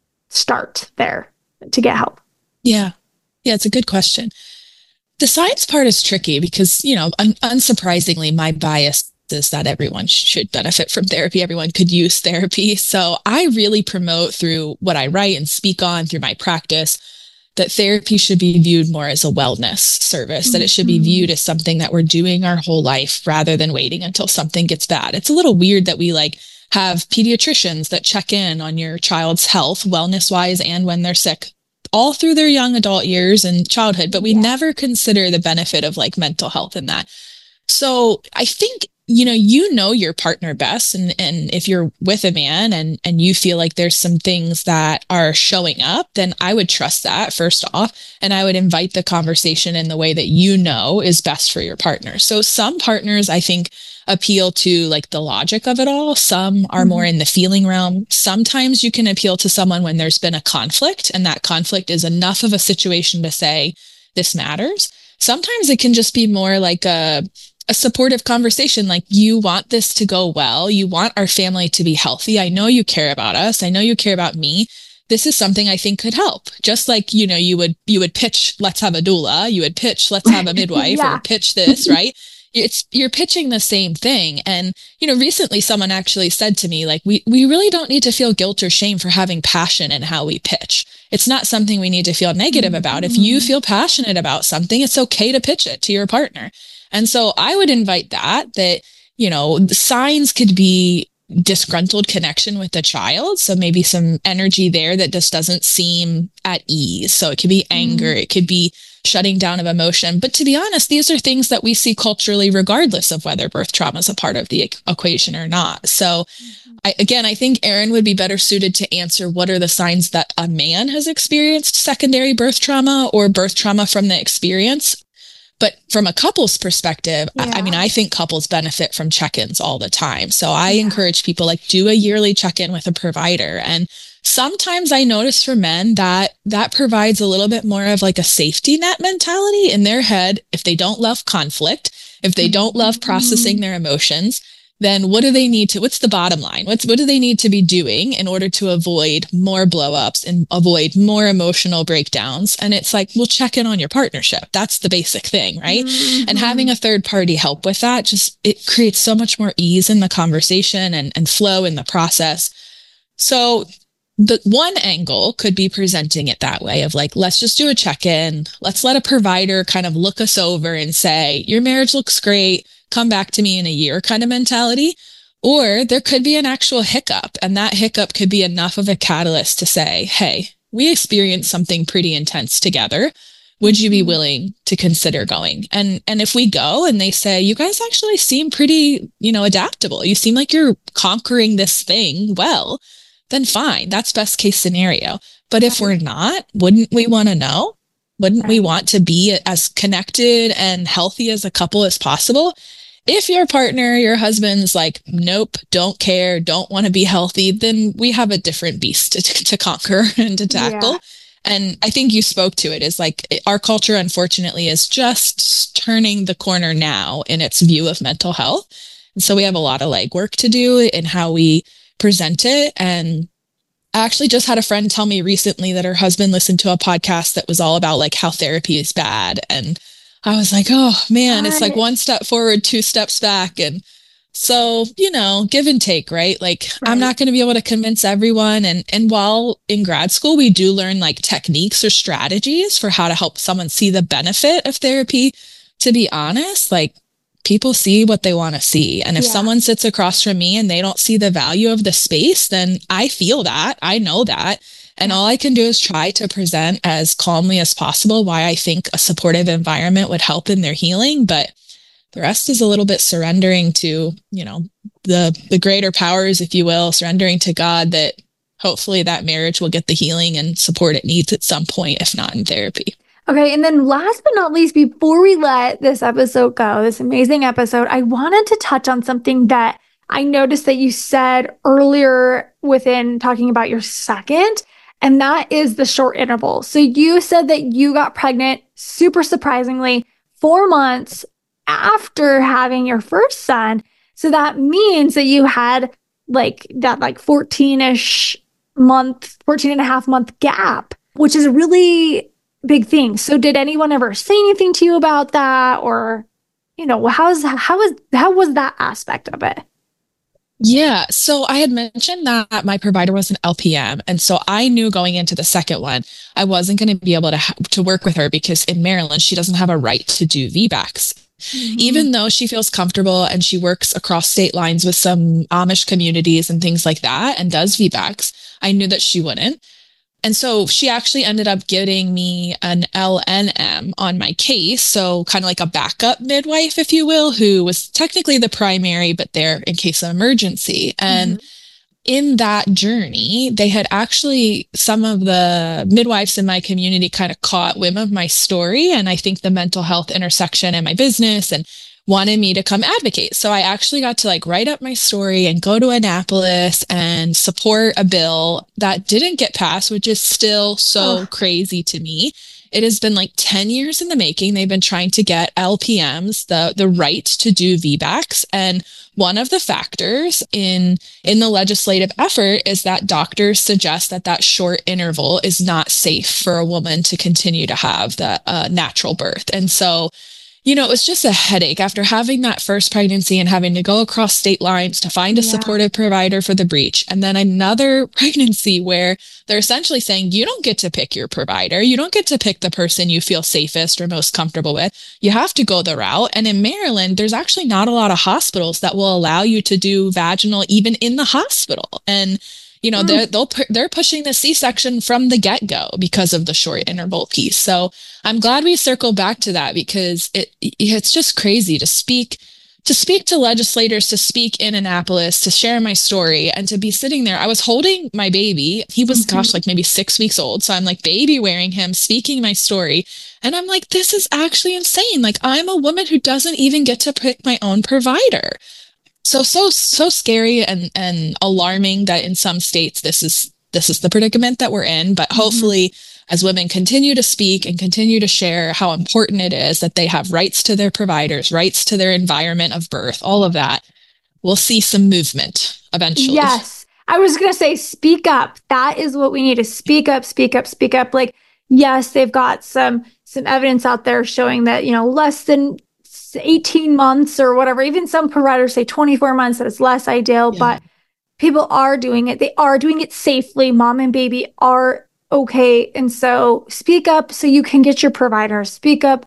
start there to get help? Yeah. Yeah. It's a good question. The science part is tricky because, you know, un- unsurprisingly, my bias is that everyone should benefit from therapy. Everyone could use therapy. So I really promote through what I write and speak on through my practice that therapy should be viewed more as a wellness service, mm-hmm. that it should be viewed as something that we're doing our whole life rather than waiting until something gets bad. It's a little weird that we like have pediatricians that check in on your child's health, wellness wise, and when they're sick, all through their young adult years and childhood, but we yeah. never consider the benefit of like mental health in that. So I think, you know, you know your partner best. And, and if you're with a man and, and you feel like there's some things that are showing up, then I would trust that first off. And I would invite the conversation in the way that you know is best for your partner. So some partners, I think, appeal to like the logic of it all. Some are mm-hmm. more in the feeling realm. Sometimes you can appeal to someone when there's been a conflict and that conflict is enough of a situation to say, this matters. Sometimes it can just be more like a a supportive conversation. Like, you want this to go well. You want our family to be healthy. I know you care about us. I know you care about me. This is something I think could help. Just like, you know, you would, you would pitch, let's have a doula. You would pitch, let's have a midwife yeah. or pitch this, right? it's, you're pitching the same thing. And, you know, recently someone actually said to me, like, we, we really don't need to feel guilt or shame for having passion in how we pitch. It's not something we need to feel negative about. If you feel passionate about something, it's okay to pitch it to your partner. And so I would invite that, that, you know, the signs could be disgruntled connection with the child. So maybe some energy there that just doesn't seem at ease. So it could be anger. Mm. It could be shutting down of emotion. But to be honest, these are things that we see culturally, regardless of whether birth trauma is a part of the e- equation or not. So mm-hmm. I, again, I think Erin would be better suited to answer what are the signs that a man has experienced secondary birth trauma or birth trauma from the experience. But from a couple's perspective, yeah. I, I mean, I think couples benefit from check-ins all the time. So I yeah. encourage people, like, do a yearly check-in with a provider. And sometimes I notice for men that that provides a little bit more of like a safety net mentality in their head. If they don't love conflict, if they don't love processing their emotions, then what do they need to, what's the bottom line? What's, what do they need to be doing in order to avoid more blowups and avoid more emotional breakdowns? And it's like, we'll check in on your partnership. That's the basic thing, right? Mm-hmm. And having a third party help with that, just, it creates so much more ease in the conversation and, and flow in the process. So the one angle could be presenting it that way of like, let's just do a check-in. Let's let a provider kind of look us over and say, your marriage looks great. Come back to me in a year kind of mentality. Or there could be an actual hiccup, and that hiccup could be enough of a catalyst to say, hey, we experienced something pretty intense together. Would you be willing to consider going? And, and if we go and they say, you guys actually seem pretty, you know, adaptable. You seem like you're conquering this thing well, then fine. That's best case scenario. But if we're not, wouldn't we want to know? Wouldn't right. we want to be as connected and healthy as a couple as possible? If your partner, your husband's like, nope, don't care, don't want to be healthy, then we have a different beast to, to conquer and to tackle. Yeah. And I think you spoke to it, is like our culture, unfortunately, is just turning the corner now in its view of mental health. And so we have a lot of legwork to do in how we present it. And I actually just had a friend tell me recently that her husband listened to a podcast that was all about like how therapy is bad. And I was like, oh man, it's like one step forward, two steps back. And so, you know, give and take, right? Like right. I'm not going to be able to convince everyone. And, and while in grad school, we do learn like techniques or strategies for how to help someone see the benefit of therapy. To be honest, like people see what they want to see. And if yeah. someone sits across from me and they don't see the value of the space, then I feel that, I know that. And all I can do is try to present as calmly as possible why I think a supportive environment would help in their healing. But the rest is a little bit surrendering to, you know, the, the greater powers, if you will, surrendering to God that hopefully that marriage will get the healing and support it needs at some point, if not in therapy. Okay. And then last but not least, before we let this episode go, this amazing episode, I wanted to touch on something that I noticed that you said earlier within talking about your second, and that is the short interval. So you said that you got pregnant, super surprisingly, four months after having your first son. So that means that you had like that like fourteen-ish month, fourteen and a half month gap, which is a really big thing. So did anyone ever say anything to you about that? Or, you know, how's, how was, how was that aspect of it? Yeah. So I had mentioned that my provider was an L P M. And so I knew going into the second one, I wasn't going to be able to, ha- to work with her because in Maryland, she doesn't have a right to do V BACs. Mm-hmm. Even though she feels comfortable and she works across state lines with some Amish communities and things like that and does V BACs, I knew that she wouldn't. And so she actually ended up getting me an L N M on my case. So kind of like a backup midwife, if you will, who was technically the primary, but there in case of emergency. And mm-hmm. in that journey, they had actually, some of the midwives in my community kind of caught whim of my story. And I think the mental health intersection in my business and wanted me to come advocate. So I actually got to like write up my story and go to Annapolis and support a bill that didn't get passed, which is still so oh. crazy to me. It has been like ten years in the making. They've been trying to get L P Ms the, the right to do V BACs. And one of the factors in, in the legislative effort is that doctors suggest that that short interval is not safe for a woman to continue to have the uh, natural birth. And so, you know, it was just a headache after having that first pregnancy and having to go across state lines to find a Yeah. supportive provider for the breech. And then another pregnancy where they're essentially saying, you don't get to pick your provider. You don't get to pick the person you feel safest or most comfortable with. You have to go the route. And in Maryland, there's actually not a lot of hospitals that will allow you to do vaginal even in the hospital. And you know, mm. they're, they'll, they're pushing the C-section from the get-go because of the short interval piece. So I'm glad we circled back to that, because it it's just crazy to speak, to speak to legislators, to speak in Annapolis, to share my story, and to be sitting there. I was holding my baby. He was, mm-hmm. gosh, like maybe six weeks old. So I'm like baby wearing him, speaking my story. And I'm like, this is actually insane. Like, I'm a woman who doesn't even get to pick my own provider. So, so, so scary and, and alarming that in some states, this is, this is the predicament that we're in. But mm-hmm. hopefully, as women continue to speak and continue to share how important it is that they have rights to their providers, rights to their environment of birth, all of that, we'll see some movement eventually. Yes. I was going to say, speak up. That is what we need, to speak up, speak up, speak up. Like, yes, they've got some, some evidence out there showing that, you know, less than eighteen months or whatever, even some providers say twenty-four months, that is less ideal, yeah. but people are doing it. They are doing it safely. Mom and baby are okay. And so speak up so you can get your provider. Speak up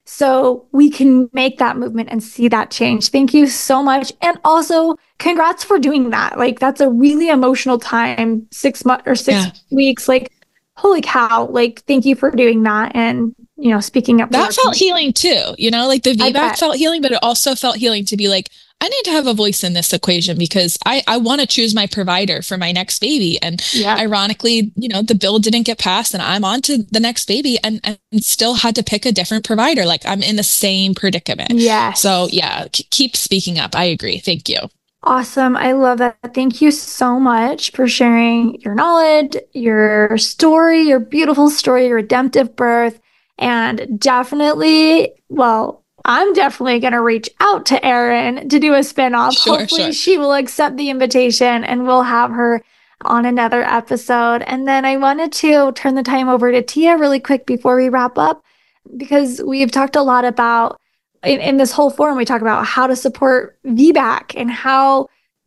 so we can make that movement and see that change. Thank you so much. And also congrats for doing that. Like, that's a really emotional time, six months or six yeah. weeks. Like, holy cow. Like, thank you for doing that. And, you know, speaking up. That felt healing too, you know, like the V BAC felt healing, but it also felt healing to be like, I need to have a voice in this equation, because I, I want to choose my provider for my next baby. And yeah. ironically, you know, the bill didn't get passed and I'm on to the next baby and, and still had to pick a different provider. Like, I'm in the same predicament. Yeah. So yeah, c- keep speaking up. I agree. Thank you. Awesome. I love that. Thank you so much for sharing your knowledge, your story, your beautiful story, your redemptive birth. And definitely, well, I'm definitely going to reach out to Erin to do a spinoff. Sure, Hopefully sure. she will accept the invitation and we'll have her on another episode. And then I wanted to turn the time over to Tia really quick before we wrap up, because we've talked a lot about, in, in this whole forum, we talk about how to support V BAC and how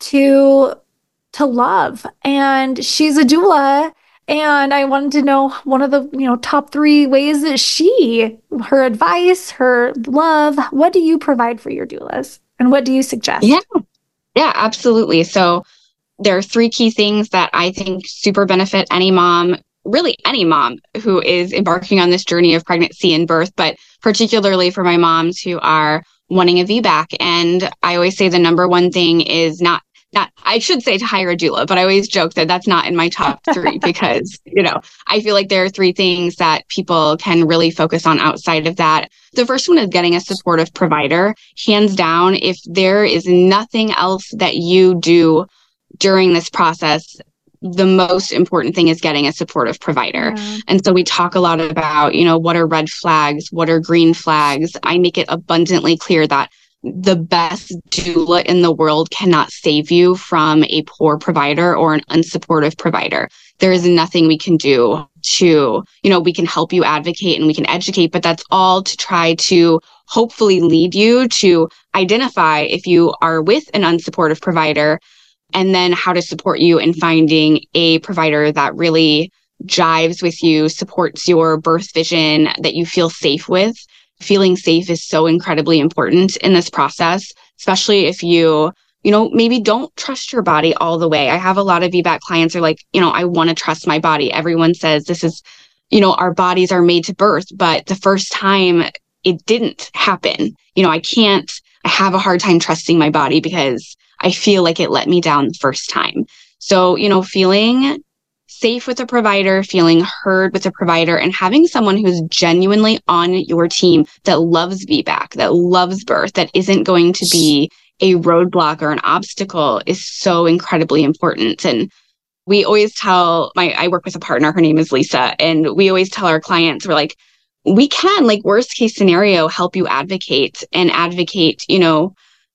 to, to love. And she's a doula. And I wanted to know one of the, you know, top three ways that she, her advice, her love, what do you provide for your doulas? And what do you suggest? Yeah, yeah, absolutely. So there are three key things that I think super benefit any mom, really any mom who is embarking on this journey of pregnancy and birth, but particularly for my moms who are wanting a V BAC. And I always say the number one thing is not Not, I should say to hire a doula, but I always joke that that's not in my top three because, you know, I feel like there are three things that people can really focus on outside of that. The first one is getting a supportive provider. Hands down, if there is nothing else that you do during this process, the most important thing is getting a supportive provider. Yeah. And so we talk a lot about, you know, what are red flags? What are green flags? I make it abundantly clear that the best doula in the world cannot save you from a poor provider or an unsupportive provider. There is nothing we can do to, you know, we can help you advocate and we can educate, but that's all to try to hopefully lead you to identify if you are with an unsupportive provider, and then how to support you in finding a provider that really jives with you, supports your birth vision, that you feel safe with. Feeling safe is so incredibly important in this process, especially if you, you know, maybe don't trust your body all the way. I have a lot of V BAC clients who are like, you know, I want to trust my body. Everyone says this is, you know, our bodies are made to birth, but the first time it didn't happen. You know, I can't, I have a hard time trusting my body because I feel like it let me down the first time. So, you know, feeling safe with a provider, feeling heard with a provider, and having someone who's genuinely on your team that loves V BAC, that loves birth, that isn't going to be a roadblock or an obstacle is so incredibly important. And we always tell my, I work with a partner, her name is Lisa, and we always tell our clients, we're like, we can, like, worst case scenario, help you advocate and advocate, you know,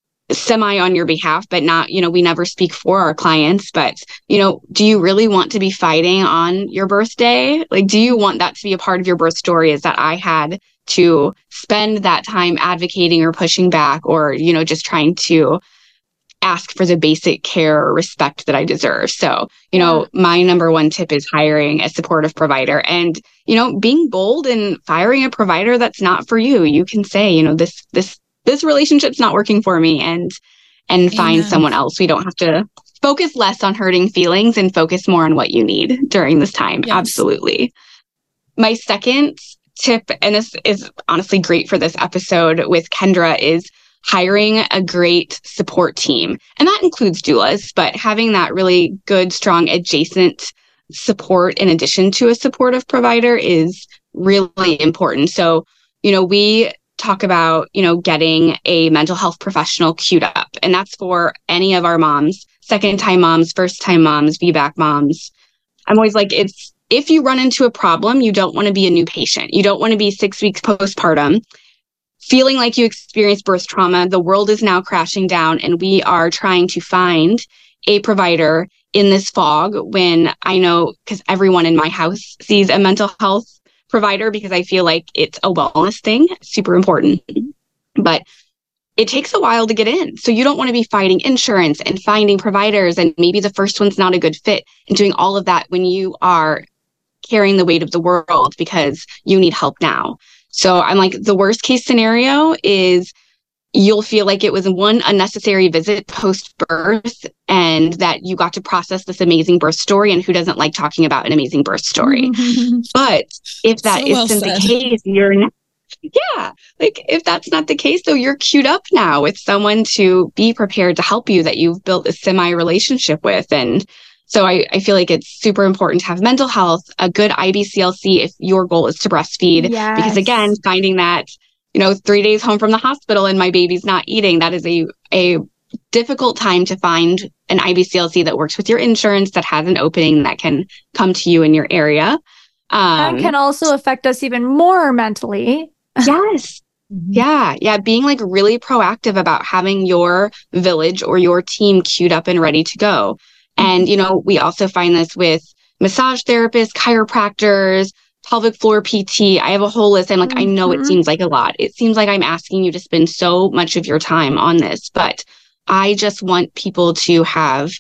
semi on your behalf, but not, you know, we never speak for our clients, but, you know, do you really want to be fighting on your birthday? Like, do you want that to be a part of your birth story, is that I had to spend that time advocating or pushing back or, you know, just trying to ask for the basic care or respect that I deserve. So, you know, my number one tip is hiring a supportive provider and, you know, being bold and firing a provider that's not for you. You can say, you know, this, this, this relationship's not working for me and, and find Amen. someone else. We don't have to focus less on hurting feelings and focus more on what you need during this time. Yes. Absolutely. My second tip, and this is honestly great for this episode with Kendra, is hiring a great support team. And that includes doulas, but having that really good, strong adjacent support in addition to a supportive provider is really important. So, you know, we talk about, you know, getting a mental health professional queued up, and that's for any of our moms, second time moms, first time moms, V BAC moms. I'm always like, it's, if you run into a problem, you don't want to be a new patient. You don't want to be six weeks postpartum feeling like you experienced birth trauma. The world is now crashing down, and we are trying to find a provider in this fog when I know, because everyone in my house sees a mental health provider because I feel like it's a wellness thing, super important. But it takes a while to get in. So you don't want to be fighting insurance and finding providers, and maybe the first one's not a good fit, and doing all of that when you are carrying the weight of the world because you need help now. So I'm like, the worst case scenario is you'll feel like it was one unnecessary visit post-birth and that you got to process this amazing birth story, and who doesn't like talking about an amazing birth story? But if that So well isn't said. the case, you're not, yeah, like if that's not the case, though, you're queued up now with someone to be prepared to help you that you've built a semi relationship with. And so I, I feel like it's super important to have mental health, a good I B C L C if your goal is to breastfeed. Yes. Because again, finding that, you know, three days home from the hospital and my baby's not eating, that is a, a difficult time to find an I B C L C that works with your insurance, that has an opening that can come to you in your area. Um, And can also affect us even more mentally. yes. Mhm. Yeah. Yeah. Being like really proactive about having your village or your team queued up and ready to go. And, you know, we also find this with massage therapists, chiropractors, pelvic floor P T. I have a whole list. I'm like, I know it Mhm. seems like a lot. It seems like I'm asking you to spend so much of your time on this, but I just want people to have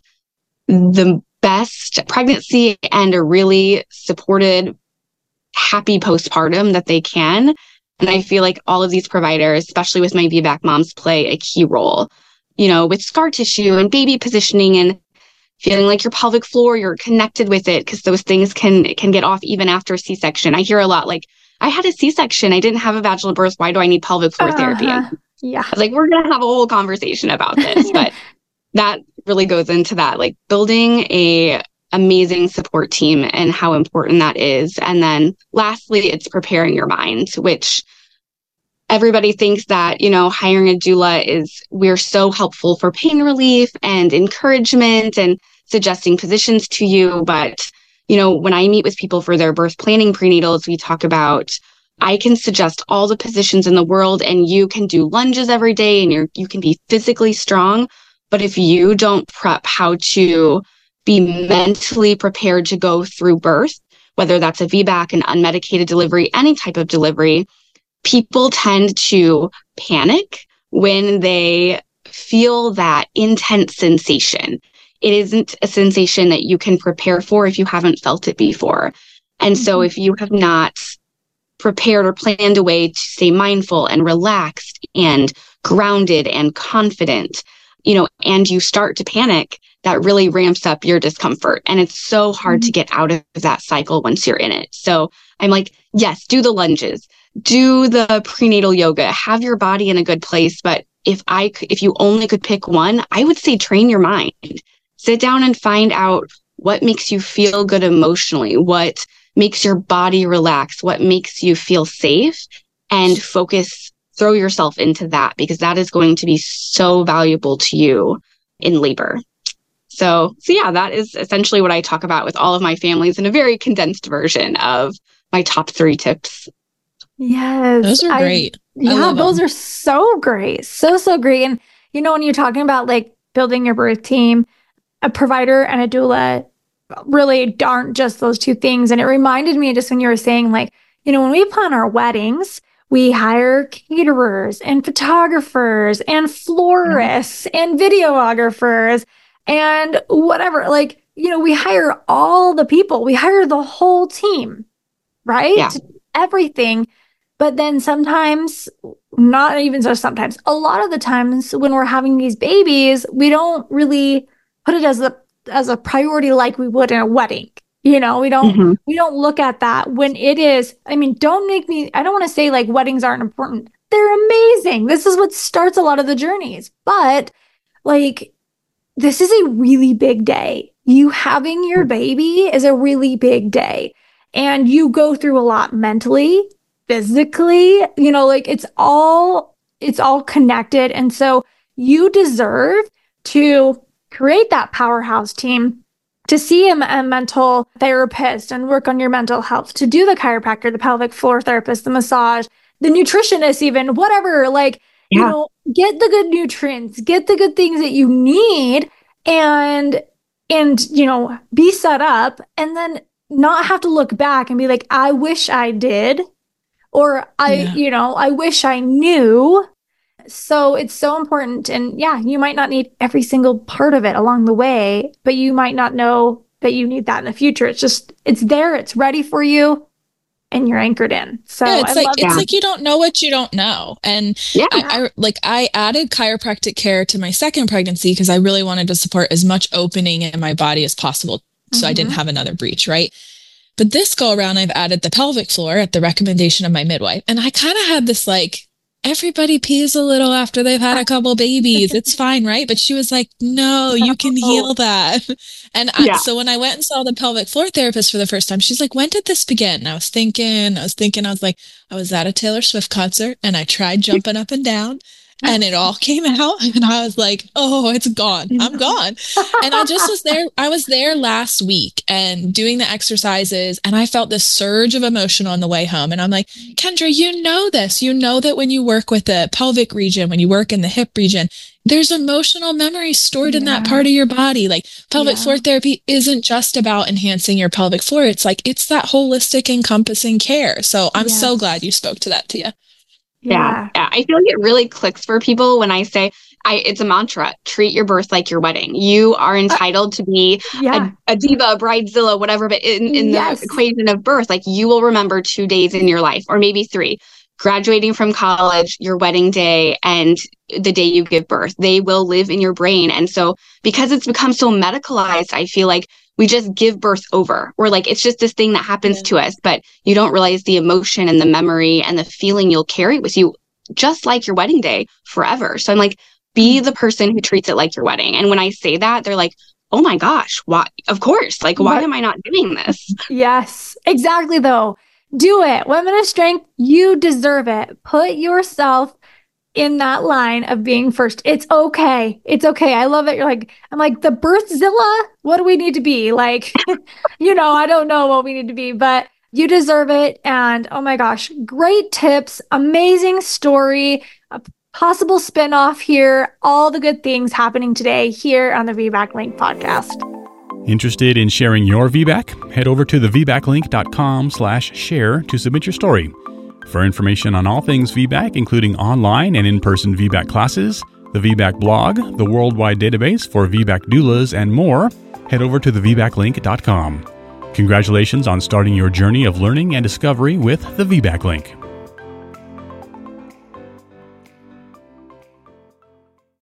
the best pregnancy and a really supported, happy postpartum that they can. And I feel like all of these providers, especially with my V BAC moms, play a key role, you know, with scar tissue and baby positioning and feeling like your pelvic floor, you're connected with it, because those things can can get off even after a C-section. I hear a lot like, I had a C-section, I didn't have a vaginal birth, why do I need pelvic floor therapy? Uh-huh. And Yeah. I was like, we're going to have a whole conversation about this. But that really goes into that, like building a amazing support team and how important that is. And then lastly, it's preparing your mind, which everybody thinks that, you know, hiring a doula is, we're so helpful for pain relief and encouragement and suggesting positions to you. But, you know, when I meet with people for their birth planning prenatals, we talk about, I can suggest all the positions in the world and you can do lunges every day and you're, you can be physically strong. But if you don't prep how to be mentally prepared to go through birth, whether that's a V BAC, an unmedicated delivery, any type of delivery, people tend to panic when they feel that intense sensation. It isn't a sensation that you can prepare for if you haven't felt it before. And mm-hmm. so if you have not prepared or planned a way to stay mindful and relaxed and grounded and confident, you know, and you start to panic, that really ramps up your discomfort. And it's so hard mm-hmm. to get out of that cycle once you're in it. So I'm like, yes, do the lunges, do the prenatal yoga, have your body in a good place. But if I, if you only could pick one, I would say train your mind. Sit down and find out what makes you feel good emotionally, what makes your body relax, what makes you feel safe, and focus, throw yourself into that, because that is going to be so valuable to you in labor. So, so yeah, that is essentially what I talk about with all of my families in a very condensed version of my top three tips. Yes. Those are I, great. Yeah, those them. are so great. So, so great. And, you know, when you're talking about like building your birth team, a provider and a doula really aren't just those two things. And it reminded me just when you were saying, like, you know, when we plan our weddings, We hire caterers and photographers and florists mm-hmm. and videographers and whatever. Like, you know, we hire all the people. We hire the whole team, right? Yeah. Everything. But then sometimes, not even so sometimes, a lot of the times when we're having these babies, we don't really put it as a as a priority like we would in a wedding. You know, we don't mm-hmm. we don't look at that when it is. I mean, don't make me, I don't want to say like weddings aren't important. They're amazing. This is what starts a lot of the journeys. But like, this is a really big day. You having your baby is a really big day. And you go through a lot mentally, physically, you know, like it's all, it's all connected. And so you deserve to create that powerhouse team, to see a, a mental therapist and work on your mental health, to do the chiropractor, the pelvic floor therapist, the massage, the nutritionist, even whatever, like, yeah. you know, get the good nutrients, get the good things that you need and, and, you know, be set up and then not have to look back and be like, I wish I did, or I, yeah. you know, I wish I knew. So it's so important. And yeah, you might not need every single part of it along the way, but you might not know that you need that in the future. It's just, it's there, it's ready for you, and you're anchored in. So yeah, it's I like, love it's that. like you don't know what you don't know. And yeah. I, I like, I added chiropractic care to my second pregnancy because I really wanted to support as much opening in my body as possible. So mm-hmm. I didn't have another breach. Right. But this go around, I've added the pelvic floor at the recommendation of my midwife. And I kind of had this like, everybody pees a little after they've had a couple babies. It's fine, right? But she was like, no, you can heal that. And yeah. I, so when I went and saw the pelvic floor therapist for the first time, she's like, when did this begin? And I was thinking, I was thinking, I was like, I was at a Taylor Swift concert and I tried jumping up and down. And it all came out and I was like, oh, it's gone. I'm gone. And I just was there. I was there last week and doing the exercises and I felt this surge of emotion on the way home. And I'm like, Kendra, you know this. You know that when you work with the pelvic region, when you work in the hip region, there's emotional memory stored yeah. in that part of your body. Like pelvic yeah. floor therapy isn't just about enhancing your pelvic floor. It's like, it's that holistic encompassing care. So I'm yes. so glad you spoke to that, Tia. Yeah. yeah. I feel like it really clicks for people when I say, I, it's a mantra, treat your birth like your wedding. You are entitled uh, to be yeah. a, a diva, a bridezilla, whatever, but in, in yes. the equation of birth, like you will remember two days in your life, or maybe three, graduating from college, your wedding day, and the day you give birth. They will live in your brain. And so because it's become so medicalized, I feel like we just give birth over. We're like, it's just this thing that happens yeah. to us, but you don't realize the emotion and the memory and the feeling you'll carry with you, just like your wedding day forever. So I'm like, be the person who treats it like your wedding. And when I say that, they're like, oh my gosh, why? Of course. Like, why what? am I not doing this? Yes, exactly though. Do it. Women of Strength, you deserve it. Put yourself in that line of being first. It's okay. It's okay. I love it. You're like, I'm like, the birthzilla? What do we need to be? Like, you know, I don't know what we need to be, but you deserve it. And oh my gosh, great tips, amazing story, a possible spinoff here, all the good things happening today here on the V BAC Link podcast. Interested in sharing your V BAC? Head over to the v bac link dot com slash share to submit your story. For information on all things V BAC, including online and in-person V BAC classes, the V BAC blog, the worldwide database for V BAC doulas, and more, head over to the v bac link dot com. Congratulations on starting your journey of learning and discovery with the V BAC Link.